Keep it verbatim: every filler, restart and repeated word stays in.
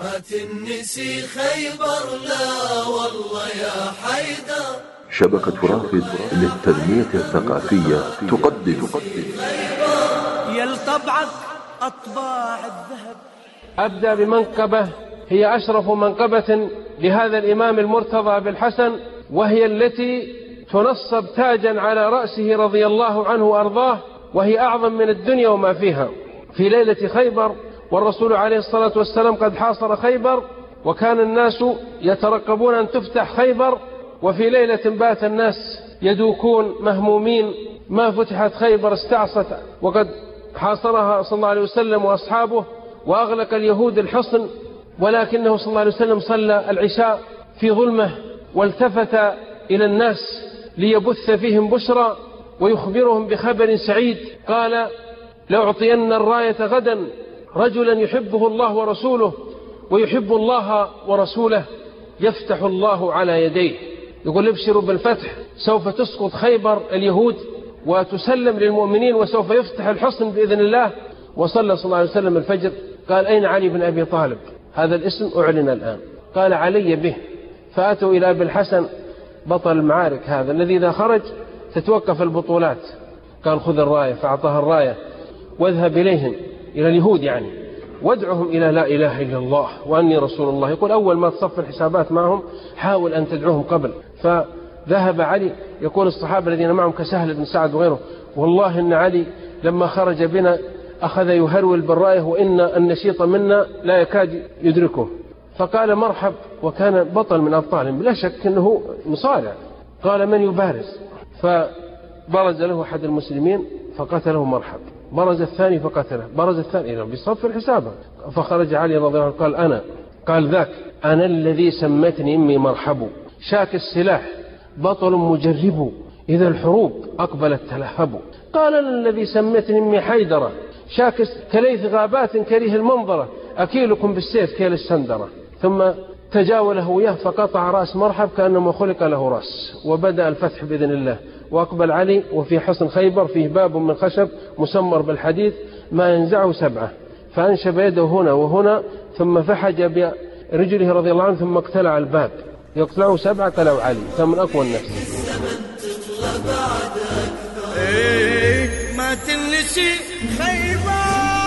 ما تنسي خيبر لا والله يا حيدر. شبكة رافد للتنمية الثقافية تقدم يلطبعك أطباع الذهب. أبدأ بمنقبة هي أشرف منقبة لهذا الإمام المرتضى بالحسن، وهي التي تنصب تاجا على رأسه رضي الله عنه وأرضاه، وهي أعظم من الدنيا وما فيها. في ليلة خيبر والرسول عليه الصلاة والسلام قد حاصر خيبر، وكان الناس يترقبون أن تفتح خيبر، وفي ليلة بات الناس يدوكون مهمومين، ما فتحت خيبر استعصت وقد حاصرها صلى الله عليه وسلم وأصحابه، وأغلق اليهود الحصن، ولكنه صلى الله عليه وسلم صلى العشاء في ظلمة، والتفت إلى الناس ليبث فيهم بشرى ويخبرهم بخبر سعيد. قال: لأعطين الراية غدا رجلا يحبه الله ورسوله ويحب الله ورسوله، يفتح الله على يديه. يقول: ابشروا بالفتح، سوف تسقط خيبر اليهود وتسلم للمؤمنين، وسوف يفتح الحصن بإذن الله. وصلى صلى الله عليه وسلم الفجر. قال: أين علي بن أبي طالب؟ هذا الاسم أعلن الآن. قال: علي به. فأتوا إلى أبي الحسن بطل المعارك، هذا الذي إذا خرج تتوقف البطولات. قال: خذ الراية. فأعطاها الراية، واذهب إليهم، إلى اليهود يعني، وادعهم إلى لا إله إلا الله وأني رسول الله. يقول: أول ما تصف الحسابات معهم حاول أن تدعوهم قبل. فذهب علي. يقول الصحابة الذين معهم كسهل بن سعد وغيره: والله إن علي لما خرج بنا أخذ يهرول بالراية، وإن النشيط منا لا يكاد يدركه. فقال: مرحب. وكان بطل من أبطالهم بلا شك أنه مصارع. قال: من يبارز؟ فبرز له أحد المسلمين فقتله. مرحب. برز الثاني فقتله. برز الثاني بصف الحساب. فخرج علي رضي الله عنه قال: أنا. قال: ذاك أنا الذي سمتني أمي مرحب، شاك السلاح بطل مجرب، إذا الحروب أقبلت تلهب. قال: أنا الذي سمتني أمي حيدرة، شاك كليث غابات كريه المنظرة، أكيلكم بالسيف كيل السندرة. ثم تجاوله وياه فقطع رأس مرحب كأنما خلق له رأس، وبدأ الفتح بإذن الله. وأقبل علي وفي حصن خيبر فيه باب من خشب مسمر بالحديد ما ينزعه سبعة، فأنشب يده هنا وهنا، ثم فحج برجله رضي الله عنه، ثم اقتلع الباب. يقتلعه سبعة قلعوا علي، فمن أقوى النفس. ما تنسي خيبر.